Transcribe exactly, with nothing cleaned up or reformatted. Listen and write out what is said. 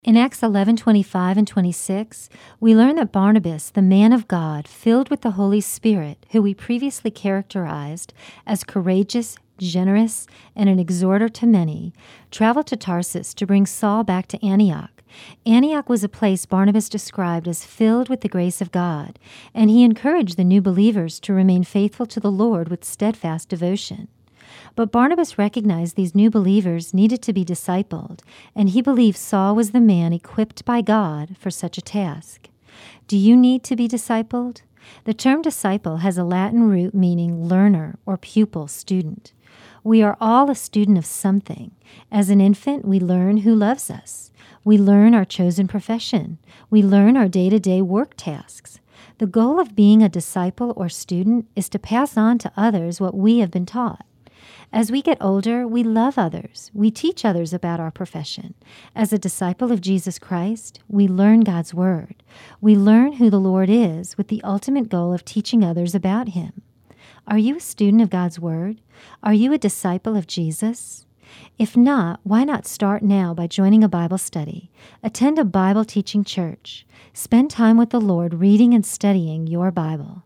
In Acts eleven twenty-five and twenty-six, we learn that Barnabas, the man of God, filled with the Holy Spirit, who we previously characterized as courageous, generous, and an exhorter to many, traveled to Tarsus to bring Saul back to Antioch. Antioch was a place Barnabas described as filled with the grace of God, and he encouraged the new believers to remain faithful to the Lord with steadfast devotion. But Barnabas recognized these new believers needed to be discipled, and he believed Saul was the man equipped by God for such a task. Do you need to be discipled? The term disciple has a Latin root meaning learner or pupil, student. We are all a student of something. As an infant, we learn who loves us. We learn our chosen profession. We learn our day-to-day work tasks. The goal of being a disciple or student is to pass on to others what we have been taught. As we get older, we love others. We teach others about our profession. As a disciple of Jesus Christ, we learn God's Word. We learn who the Lord is with the ultimate goal of teaching others about Him. Are you a student of God's Word? Are you a disciple of Jesus? If not, why not start now by joining a Bible study? Attend a Bible teaching church. Spend time with the Lord reading and studying your Bible.